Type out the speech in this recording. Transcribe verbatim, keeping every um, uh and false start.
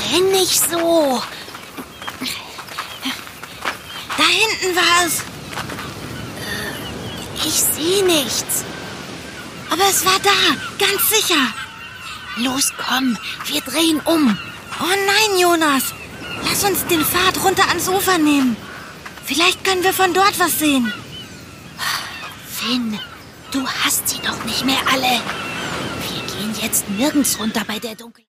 Renn nicht so. Da hinten war's. Ich sehe nichts. Aber es war da, ganz sicher. Los, komm, wir drehen um. Oh nein, Jonas. Lass uns den Pfad runter ans Ufer nehmen. Vielleicht können wir von dort was sehen. Finn, du hast sie doch nicht mehr alle. Wir gehen jetzt nirgends runter bei der Dunkelheit.